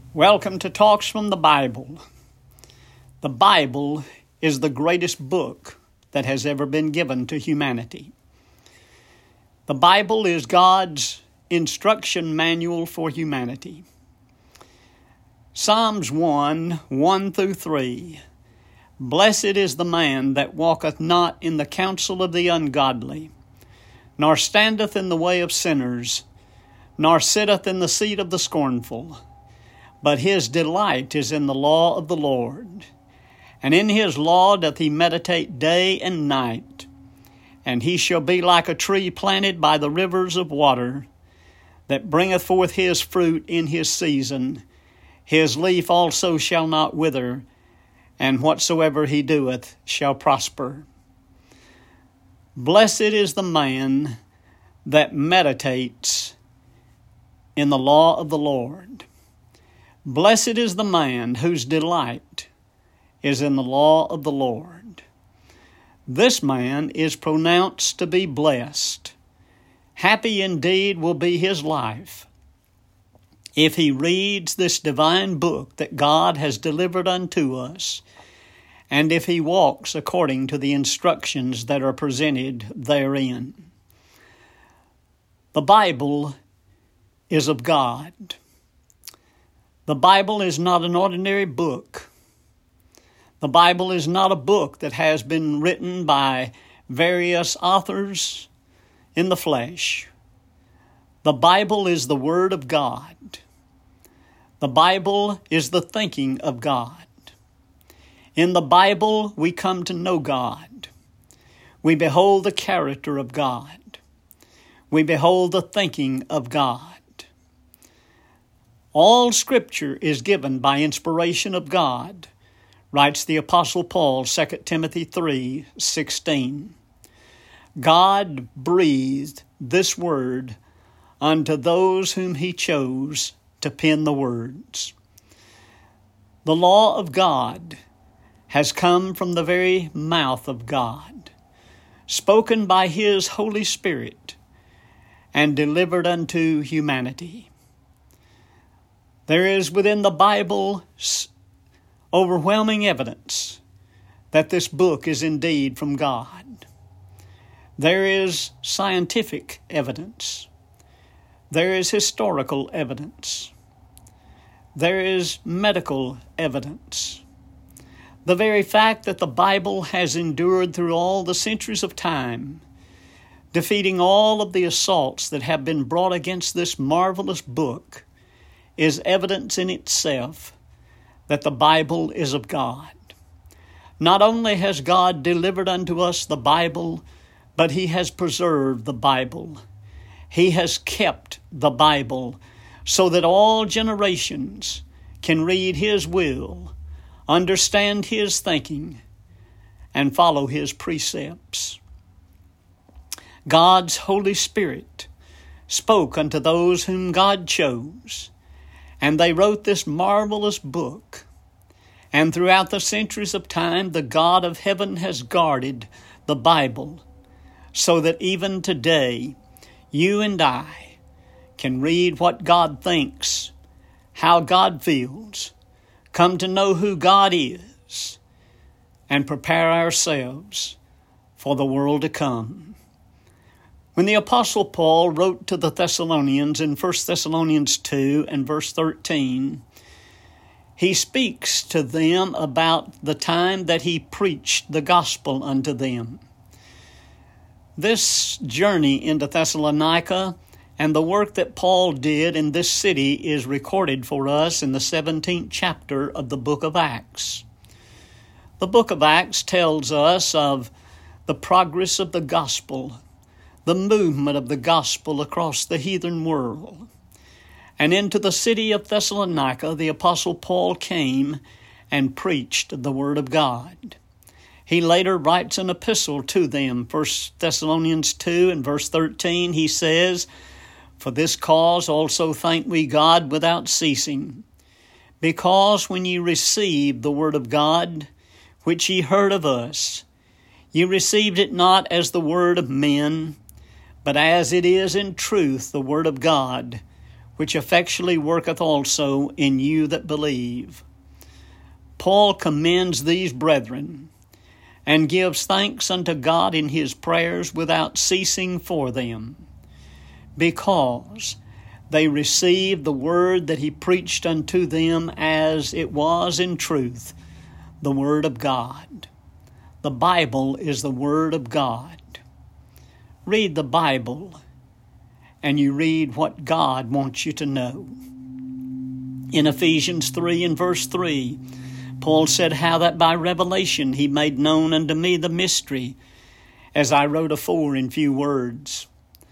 Welcome to Talks from the Bible. The Bible is the greatest book that has ever been given to humanity. The Bible is God's instruction manual for humanity. Psalms 1 through 3. Blessed is the man that walketh not in the counsel of the ungodly, nor standeth in the way of sinners, nor sitteth in the seat of the scornful. But his delight is in the law of the Lord, and in his law doth he meditate day and night. And he shall be like a tree planted by the rivers of water, that bringeth forth his fruit in his season. His leaf also shall not wither, and whatsoever he doeth shall prosper. Blessed is the man that meditates in the law of the Lord. Blessed is the man whose delight is in the law of the Lord. This man is pronounced to be blessed. Happy indeed will be his life if he reads this divine book that God has delivered unto us, and if he walks according to the instructions that are presented therein. The Bible is of God. The Bible is not an ordinary book. The Bible is not a book that has been written by various authors in the flesh. The Bible is the Word of God. The Bible is the thinking of God. In the Bible, we come to know God. We behold the character of God. We behold the thinking of God. All Scripture is given by inspiration of God, writes the Apostle Paul, 2 Timothy 3:16. God breathed this word unto those whom he chose to pen the words. The law of God has come from the very mouth of God, spoken by his Holy Spirit, and delivered unto humanity. There is within the Bible overwhelming evidence that this book is indeed from God. There is scientific evidence. There is historical evidence. There is medical evidence. The very fact that the Bible has endured through all the centuries of time, defeating all of the assaults that have been brought against this marvelous book, is evidence in itself that the Bible is of God. Not only has God delivered unto us the Bible, but he has preserved the Bible. He has kept the Bible so that all generations can read his will, understand his thinking, and follow his precepts. God's Holy Spirit spoke unto those whom God chose, and they wrote this marvelous book. And throughout the centuries of time, the God of heaven has guarded the Bible so that even today, you and I can read what God thinks, how God feels, come to know who God is, and prepare ourselves for the world to come. When the Apostle Paul wrote to the Thessalonians in 1 Thessalonians 2 and verse 13, he speaks to them about the time that he preached the gospel unto them. This journey into Thessalonica and the work that Paul did in this city is recorded for us in the 17th chapter of the book of Acts. The book of Acts tells us of the progress of the gospel, the movement of the gospel across the heathen world. And into the city of Thessalonica, the Apostle Paul came and preached the Word of God. He later writes an epistle to them, 1 Thessalonians 2 and verse 13. He says, For this cause also thank we God without ceasing, because when ye received the Word of God, which ye heard of us, ye received it not as the word of men, but as it is in truth the Word of God, which effectually worketh also in you that believe. Paul commends these brethren and gives thanks unto God in his prayers without ceasing for them, because they received the word that he preached unto them as it was in truth, the Word of God. The Bible is the Word of God. Read the Bible, and you read what God wants you to know. In Ephesians 3 and verse 3, Paul said, how that by revelation he made known unto me the mystery, as I wrote afore in few words.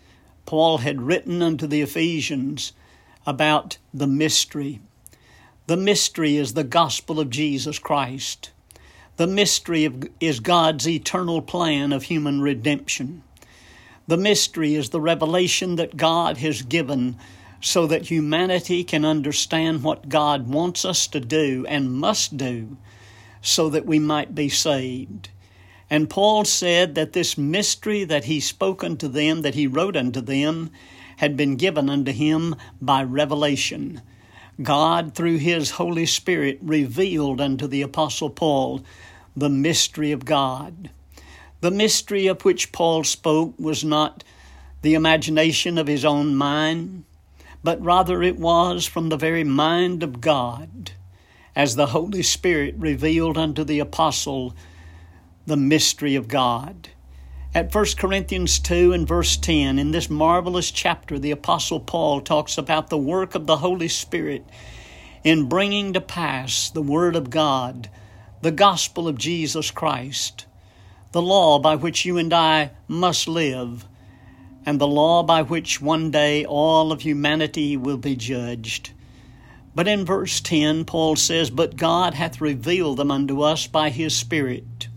Paul had written unto the Ephesians about the mystery. The mystery is the gospel of Jesus Christ. The mystery is God's eternal plan of human redemption. The mystery is the revelation that God has given so that humanity can understand what God wants us to do and must do so that we might be saved. And Paul said that this mystery that he spoke unto them, that he wrote unto them, had been given unto him by revelation. God, through his Holy Spirit, revealed unto the Apostle Paul the mystery of God. The mystery of which Paul spoke was not the imagination of his own mind, but rather it was from the very mind of God, as the Holy Spirit revealed unto the apostle the mystery of God. At 1 Corinthians 2 and verse 10, in this marvelous chapter, the Apostle Paul talks about the work of the Holy Spirit in bringing to pass the Word of God, the gospel of Jesus Christ, the law by which you and I must live, and the law by which one day all of humanity will be judged. But in verse 10, Paul says, but God hath revealed them unto us by his Spirit.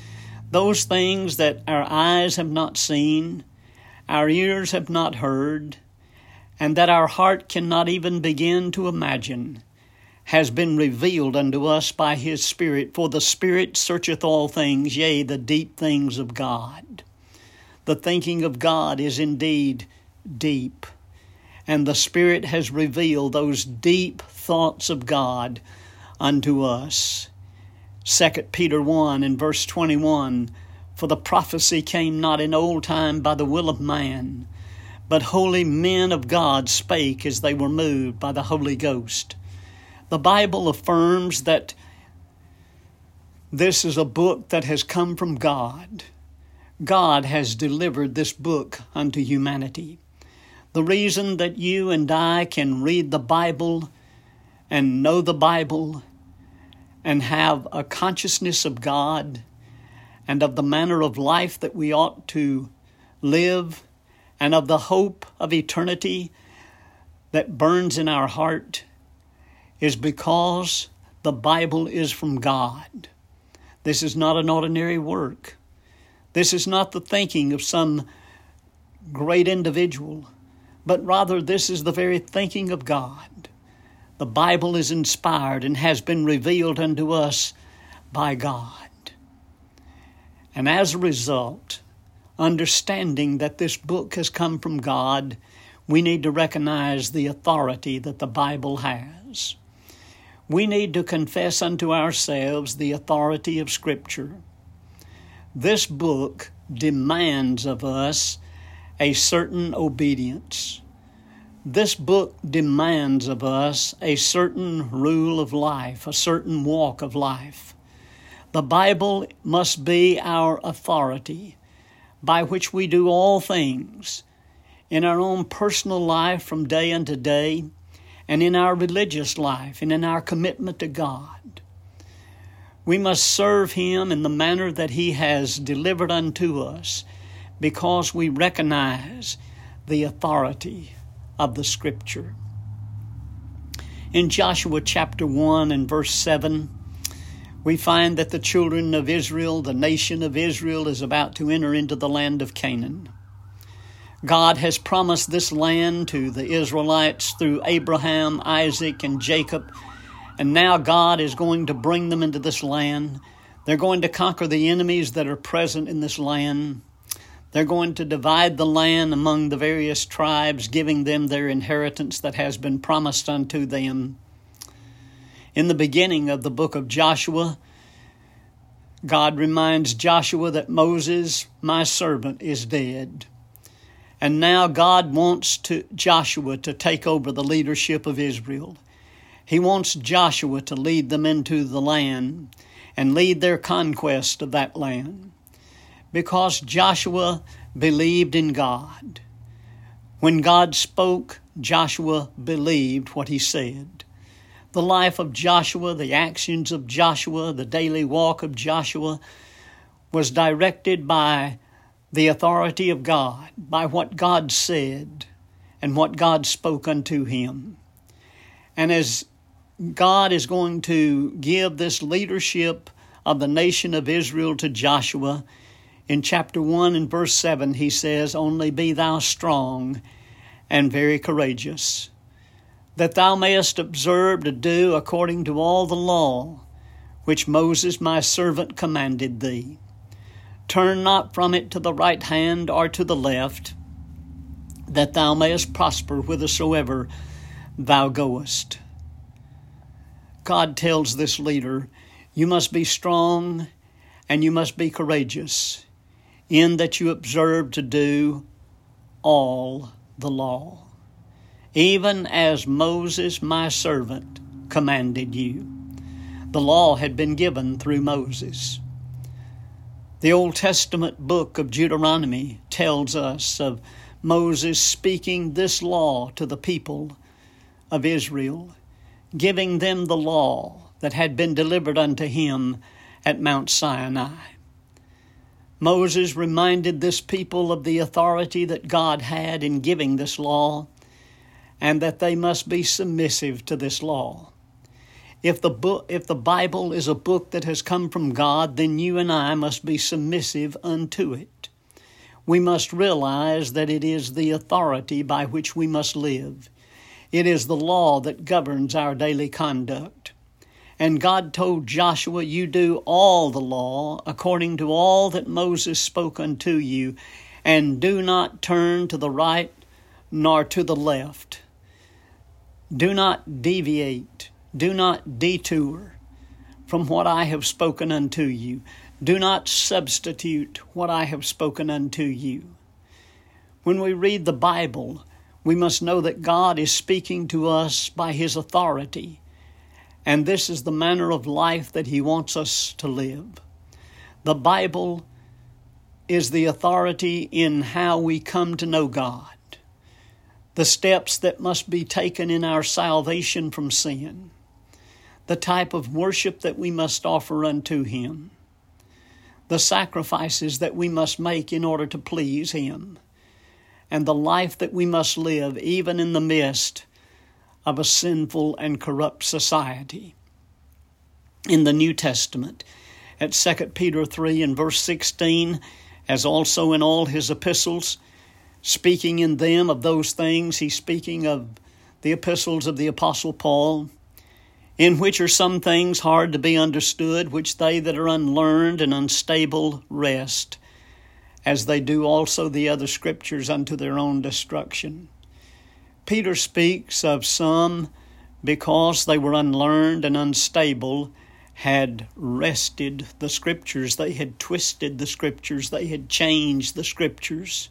Those things that our eyes have not seen, our ears have not heard, and that our heart cannot even begin to imagine, has been revealed unto us by his Spirit. For the Spirit searcheth all things, yea, the deep things of God. The thinking of God is indeed deep, and the Spirit has revealed those deep thoughts of God unto us. 2 Peter 1 and verse 21, for the prophecy came not in old time by the will of man, but holy men of God spake as they were moved by the Holy Ghost. The Bible affirms that this is a book that has come from God. God has delivered this book unto humanity. The reason that you and I can read the Bible and know the Bible and have a consciousness of God and of the manner of life that we ought to live and of the hope of eternity that burns in our heart is because the Bible is from God. This is not an ordinary work. This is not the thinking of some great individual, but rather this is the very thinking of God. The Bible is inspired and has been revealed unto us by God. And as a result, understanding that this book has come from God, we need to recognize the authority that the Bible has. We need to confess unto ourselves the authority of Scripture. This book demands of us a certain obedience. This book demands of us a certain rule of life, a certain walk of life. The Bible must be our authority by which we do all things in our own personal life from day unto day, and in our religious life and in our commitment to God. We must serve Him in the manner that He has delivered unto us because we recognize the authority of the Scripture. In Joshua chapter 1 and verse 7, we find that the children of Israel, the nation of Israel, is about to enter into the land of Canaan. God has promised this land to the Israelites through Abraham, Isaac, and Jacob, and now God is going to bring them into this land. They're going to conquer the enemies that are present in this land. They're going to divide the land among the various tribes, giving them their inheritance that has been promised unto them. In the beginning of the book of Joshua, God reminds Joshua that Moses, my servant, is dead. And now God wants Joshua to take over the leadership of Israel. He wants Joshua to lead them into the land and lead their conquest of that land. Because Joshua believed in God. When God spoke, Joshua believed what he said. The life of Joshua, the actions of Joshua, the daily walk of Joshua was directed by the authority of God, by what God said and what God spoke unto him. And as God is going to give this leadership of the nation of Israel to Joshua, in chapter 1 and verse 7, he says, "Only be thou strong and very courageous, that thou mayest observe to do according to all the law which Moses my servant commanded thee. Turn not from it to the right hand or to the left, that thou mayest prosper whithersoever thou goest." God tells this leader, you must be strong and you must be courageous, in that you observe to do all the law, even as Moses my servant commanded you. The law had been given through Moses. The Old Testament book of Deuteronomy tells us of Moses speaking this law to the people of Israel, giving them the law that had been delivered unto him at Mount Sinai. Moses reminded this people of the authority that God had in giving this law, and that they must be submissive to this law. If the Bible is a book that has come from God, then you and I must be submissive unto it. We must realize that it is the authority by which we must live. It is the law that governs our daily conduct. And God told Joshua, you do all the law according to all that Moses spoke unto you, and do not turn to the right nor to the left. Do not deviate, do not detour from what I have spoken unto you. Do not substitute what I have spoken unto you. When we read the Bible, we must know that God is speaking to us by His authority. And this is the manner of life that He wants us to live. The Bible is the authority in how we come to know God, the steps that must be taken in our salvation from sin, the type of worship that we must offer unto Him, the sacrifices that we must make in order to please Him, and the life that we must live even in the midst of a sinful and corrupt society. In the New Testament, at 2 Peter 3 and verse 16, as also in all his epistles, speaking in them of those things, he's speaking of the epistles of the Apostle Paul, in which are some things hard to be understood, which they that are unlearned and unstable wrest, as they do also the other scriptures unto their own destruction. Peter speaks of some, because they were unlearned and unstable, had wrested the Scriptures. They had twisted the Scriptures. They had changed the Scriptures.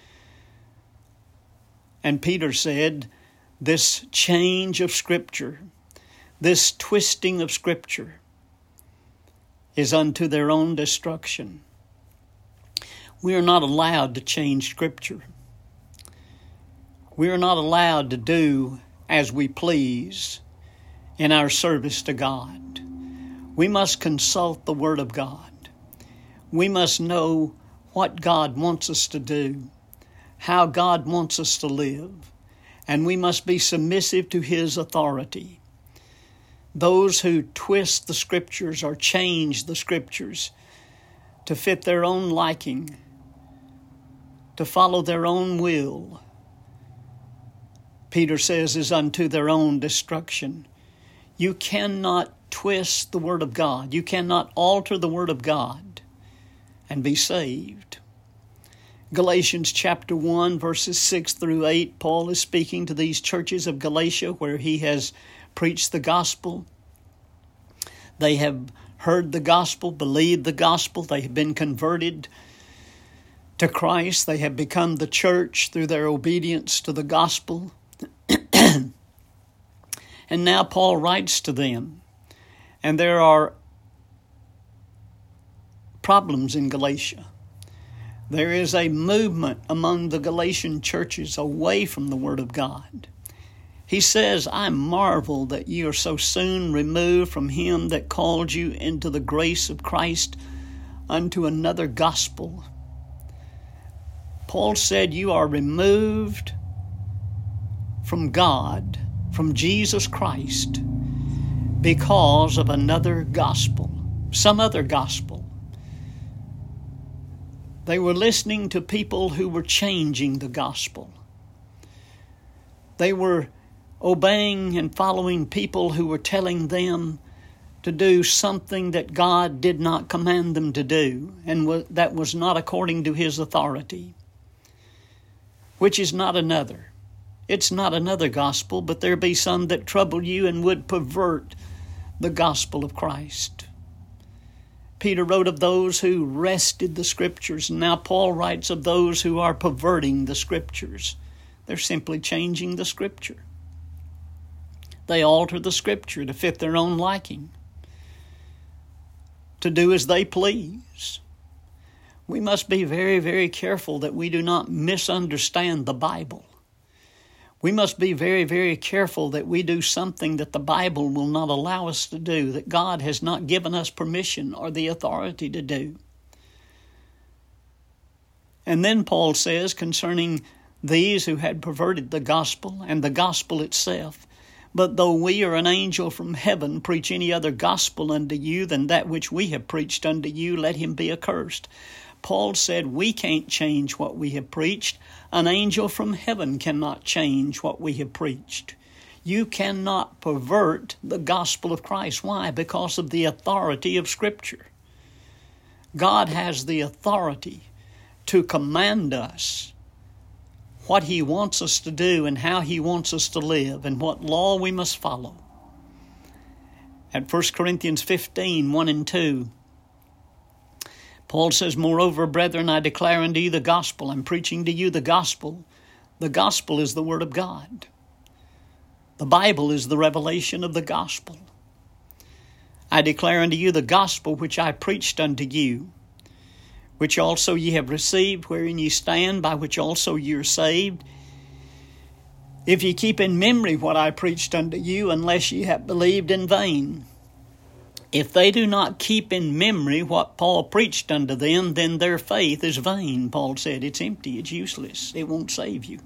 And Peter said, this change of Scripture, this twisting of Scripture, is unto their own destruction. We are not allowed to change Scripture. We are not allowed to do as we please in our service to God. We must consult the Word of God. We must know what God wants us to do, how God wants us to live, and we must be submissive to His authority. Those who twist the Scriptures or change the Scriptures to fit their own liking, to follow their own will, Peter says, is unto their own destruction. You cannot twist the Word of God. You cannot alter the Word of God and be saved. Galatians chapter 1, verses 6 through 8, Paul is speaking to these churches of Galatia where he has preached the gospel. They have heard the gospel, believed the gospel. They have been converted to Christ. They have become the church through their obedience to the gospel. And now Paul writes to them. And there are problems in Galatia. There is a movement among the Galatian churches away from the Word of God. He says, I marvel that you are so soon removed from him that called you into the grace of Christ unto another gospel. Paul said you are removed from God, from Jesus Christ, because of another gospel, some other gospel. They were listening to people who were changing the gospel. They were obeying and following people who were telling them to do something that God did not command them to do, and that was not according to His authority, which is not another. It's not another gospel, but there be some that trouble you and would pervert the gospel of Christ. Peter wrote of those who wrested the Scriptures, and now Paul writes of those who are perverting the Scriptures. They're simply changing the Scripture. They alter the Scripture to fit their own liking, to do as they please. We must be very, very careful that we do not misunderstand the Bible. We must be very, very careful that we do something that the Bible will not allow us to do, that God has not given us permission or the authority to do. And then Paul says concerning these who had perverted the gospel and the gospel itself, but though we or an angel from heaven preach any other gospel unto you than that which we have preached unto you, let him be accursed. Paul said we can't change what we have preached. An angel from heaven cannot change what we have preached. You cannot pervert the gospel of Christ. Why? Because of the authority of Scripture. God has the authority to command us what He wants us to do and how He wants us to live and what law we must follow. At 1 Corinthians 15, 1 and 2, Paul says, moreover, brethren, I declare unto you the gospel. I'm preaching to you the gospel. The gospel is the Word of God. The Bible is the revelation of the gospel. I declare unto you the gospel which I preached unto you, which also ye have received, wherein ye stand, by which also ye are saved, if ye keep in memory what I preached unto you, unless ye have believed in vain. If they do not keep in memory what Paul preached unto them, then their faith is vain. Paul said it's empty, it's useless, it won't save you.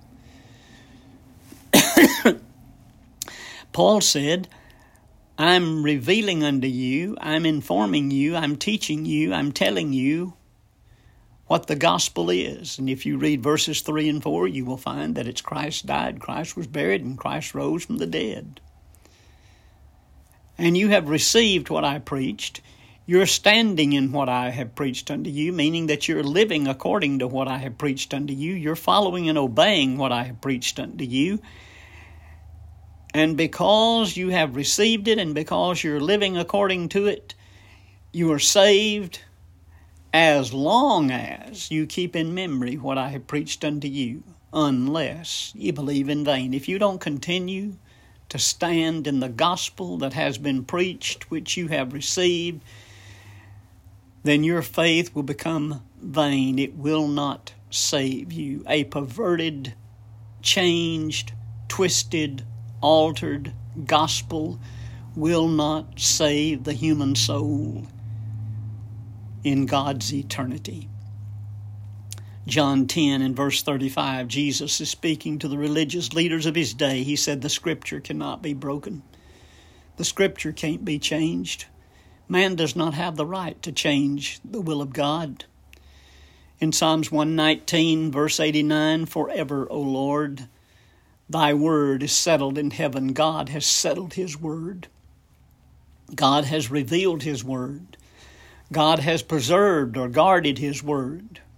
Paul said, I'm revealing unto you, I'm informing you, I'm teaching you, I'm telling you what the gospel is. And if you read verses 3 and 4, you will find that it's Christ died, Christ was buried, and Christ rose from the dead. And you have received what I preached. You're standing in what I have preached unto you, meaning that you're living according to what I have preached unto you. You're following and obeying what I have preached unto you. And because you have received it and because you're living according to it, you are saved as long as you keep in memory what I have preached unto you, unless you believe in vain. If you don't continue to stand in the gospel that has been preached, which you have received, then your faith will become vain. It will not save you. A perverted, changed, twisted, altered gospel will not save the human soul in God's eternity. John 10 and verse 35, Jesus is speaking to the religious leaders of His day. He said the Scripture cannot be broken. The Scripture can't be changed. Man does not have the right to change the will of God. In Psalms 119, verse 89, forever, O Lord, Thy word is settled in heaven. God has settled His word. God has revealed His word. God has preserved or guarded His word.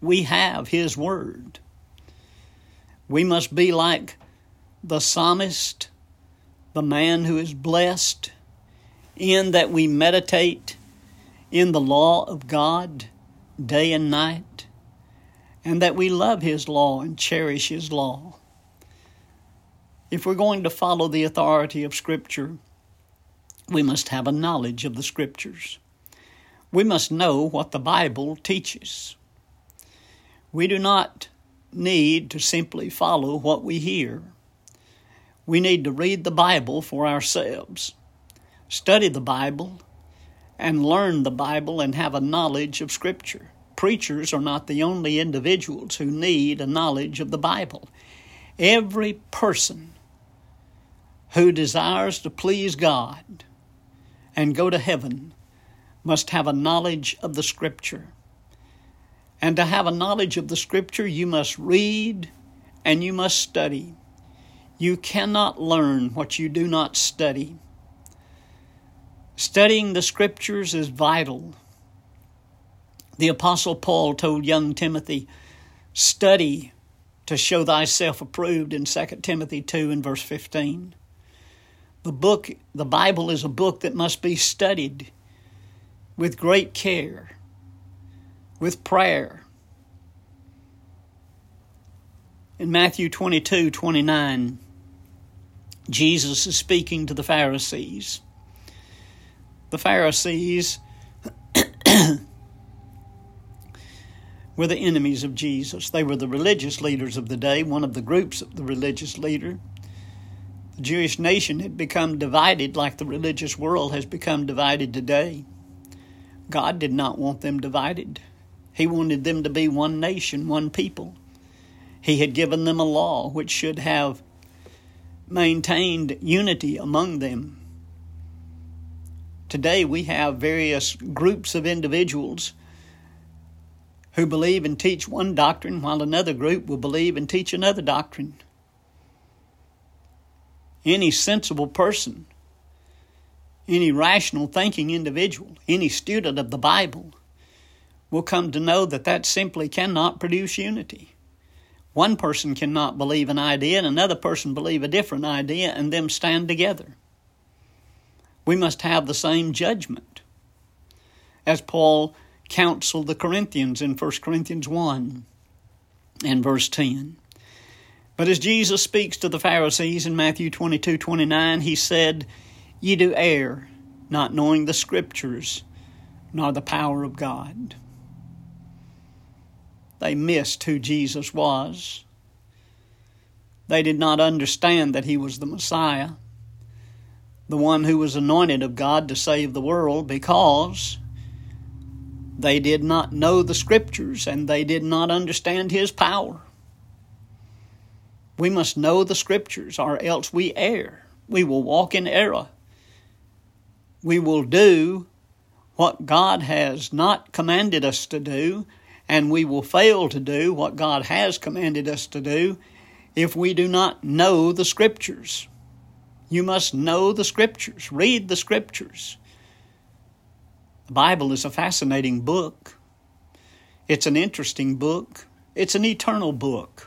we have His Word. We must be like the psalmist, the man who is blessed in that we meditate in the law of God day and night, and that we love His law and cherish His law. If we're going to follow the authority of Scripture, we must have a knowledge of the Scriptures. We must know what the Bible teaches. We do not need to simply follow what we hear. We need to read the Bible for ourselves, study the Bible, and learn the Bible and have a knowledge of Scripture. Preachers are not the only individuals who need a knowledge of the Bible. Every person who desires to please God and go to heaven must have a knowledge of the Scripture. And to have a knowledge of the Scripture, you must read and you must study. You cannot learn what you do not study. Studying the Scriptures is vital. The Apostle Paul told young Timothy, study to show thyself approved in 2 Timothy 2 and verse 15. The Bible is a book that must be studied with great care, with prayer. In Matthew 22:29, Jesus is speaking to the Pharisees. The Pharisees were the enemies of Jesus. They were the religious leaders of the day, one of the groups of the religious leader. The Jewish nation had become divided like the religious world has become divided today. God did not want them divided. He wanted them to be one nation, one people. He had given them a law which should have maintained unity among them. Today we have various groups of individuals who believe and teach one doctrine while another group will believe and teach another doctrine. Any sensible person, any rational thinking individual, any student of the Bible will come to know that that simply cannot produce unity. One person cannot believe an idea and another person believe a different idea and them stand together. We must have the same judgment. As Paul counseled the Corinthians in 1 Corinthians 1 and verse 10. But as Jesus speaks to the Pharisees in Matthew 22:29, He said, Ye do err, not knowing the Scriptures, nor the power of God. They missed who Jesus was. They did not understand that He was the Messiah, the one who was anointed of God to save the world, because they did not know the Scriptures and they did not understand His power. We must know the Scriptures or else we err. We will walk in error. We will do what God has not commanded us to do, and we will fail to do what God has commanded us to do if we do not know the Scriptures. You must know the Scriptures. Read the Scriptures. The Bible is a fascinating book. It's an interesting book. It's an eternal book.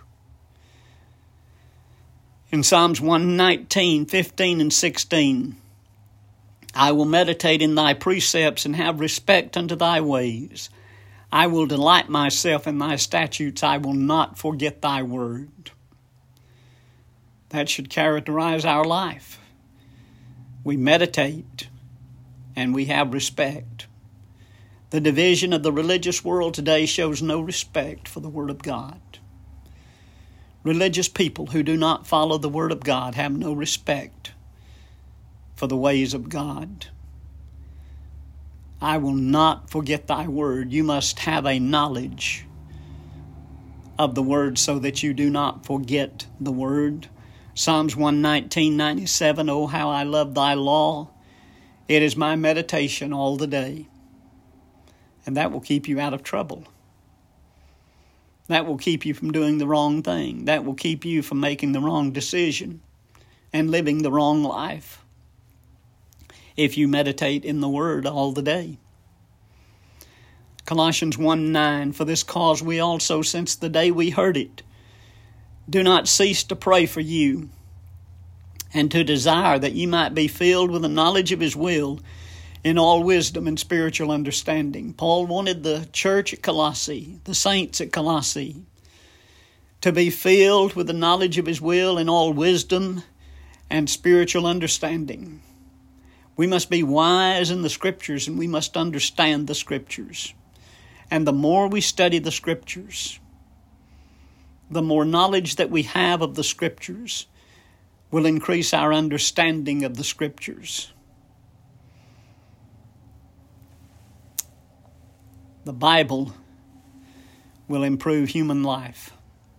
In Psalms 119, 15 and 16, I will meditate in thy precepts and have respect unto thy ways. I will delight myself in thy statutes. I will not forget thy word. That should characterize our life. We meditate and we have respect. The division of the religious world today shows no respect for the Word of God. Religious people who do not follow the Word of God have no respect for the ways of God. I will not forget thy word. You must have a knowledge of the word so that you do not forget the word. Psalms 119:97, oh, how I love thy law. It is my meditation all the day. And that will keep you out of trouble. That will keep you from doing the wrong thing. That will keep you from making the wrong decision and living the wrong life if you meditate in the Word all the day. Colossians 1:9, for this cause we also, since the day we heard it, do not cease to pray for you, and to desire that ye might be filled with the knowledge of His will in all wisdom and spiritual understanding. Paul wanted the church at Colossae, the saints at Colossae, to be filled with the knowledge of His will in all wisdom and spiritual understanding. We must be wise in the Scriptures, and we must understand the Scriptures. And the more we study the Scriptures, the more knowledge that we have of the Scriptures will increase our understanding of the Scriptures. The Bible will improve human life.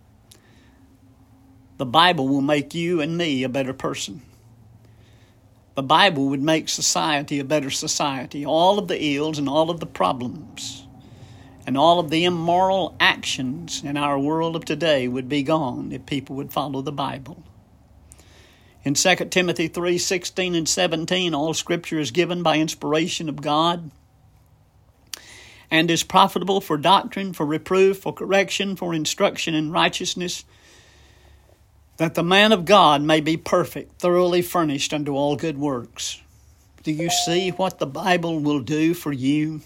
The Bible will make you and me a better person. The Bible would make society a better society. All of the ills and all of the problems and all of the immoral actions in our world of today would be gone if people would follow the Bible. In 2 Timothy 3:16 and 17, all Scripture is given by inspiration of God and is profitable for doctrine, for reproof, for correction, for instruction in righteousness, that the man of God may be perfect, thoroughly furnished unto all good works. Do you see what the Bible will do for you?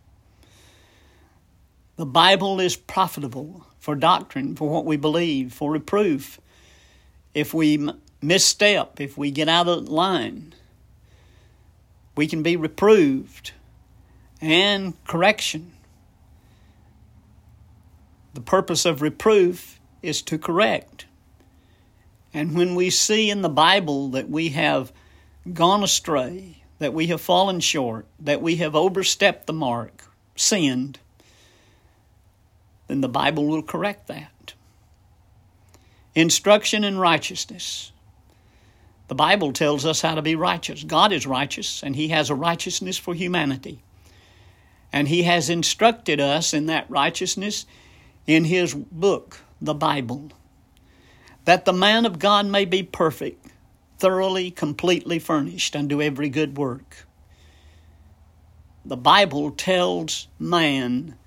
The Bible is profitable for doctrine, for what we believe, for reproof. If we misstep, if we get out of line, we can be reproved, and correction. The purpose of reproof is to correct. And when we see in the Bible that we have gone astray, that we have fallen short, that we have overstepped the mark, sinned, then the Bible will correct that. Instruction in righteousness. The Bible tells us how to be righteous. God is righteous, and He has a righteousness for humanity. And He has instructed us in that righteousness in His book, the Bible, that the man of God may be perfect, thoroughly, completely furnished unto every good work. The Bible tells man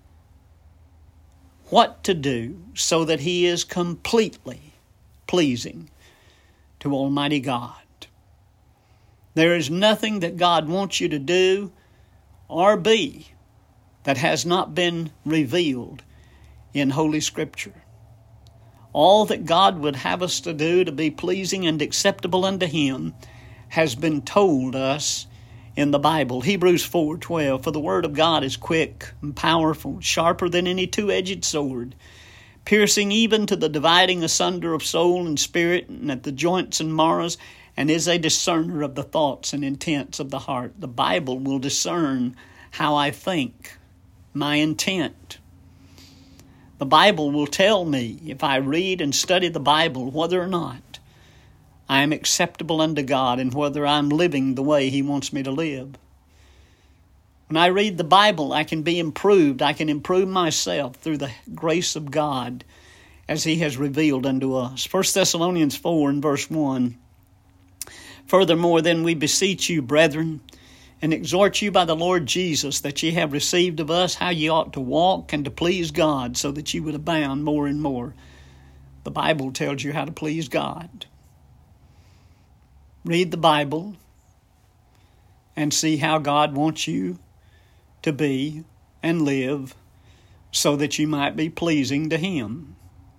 what to do so that he is completely pleasing to Almighty God. There is nothing that God wants you to do or be that has not been revealed in Holy Scripture. All that God would have us to do to be pleasing and acceptable unto Him has been told us in the Bible. Hebrews 4:12, for the Word of God is quick and powerful, sharper than any two-edged sword, piercing even to the dividing asunder of soul and spirit, and at the joints and marrows, and is a discerner of the thoughts and intents of the heart. The Bible will discern how I think, my intent. The Bible will tell me, if I read and study the Bible, whether or not I am acceptable unto God and whether I'm living the way He wants me to live. When I read the Bible, I can be improved. I can improve myself through the grace of God as He has revealed unto us. 1 Thessalonians 4 and verse 1. Furthermore, then we beseech you, brethren, and exhort you by the Lord Jesus, that ye have received of us how ye ought to walk and to please God, so that ye would abound more and more. The Bible tells you how to please God. Read the Bible and see how God wants you to be and live so that you might be pleasing to Him.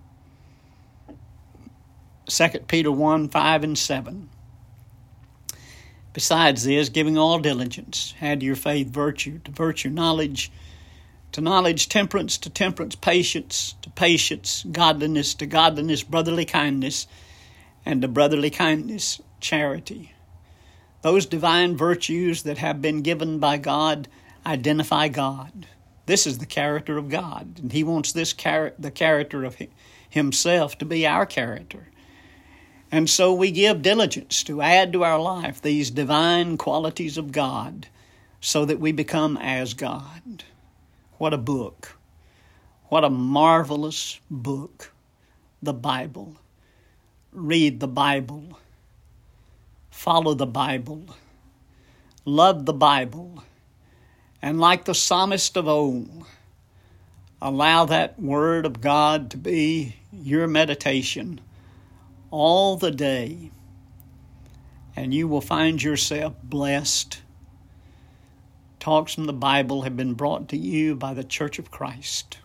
2 Peter 1, 5 and 7. Besides this, giving all diligence, add to your faith virtue, to virtue knowledge, to knowledge temperance, to temperance patience, to patience godliness, to godliness brotherly kindness, and to brotherly kindness charity. Those divine virtues that have been given by God identify God. This is the character of God, and He wants the character of Himself to be our character. And so we give diligence to add to our life these divine qualities of God so that we become as God. What a book. What a marvelous book, the Bible. Read the Bible. Follow the Bible. Love the Bible. And like the psalmist of old, allow that Word of God to be your meditation all the day, and you will find yourself blessed. Talks from the Bible have been brought to you by the Church of Christ.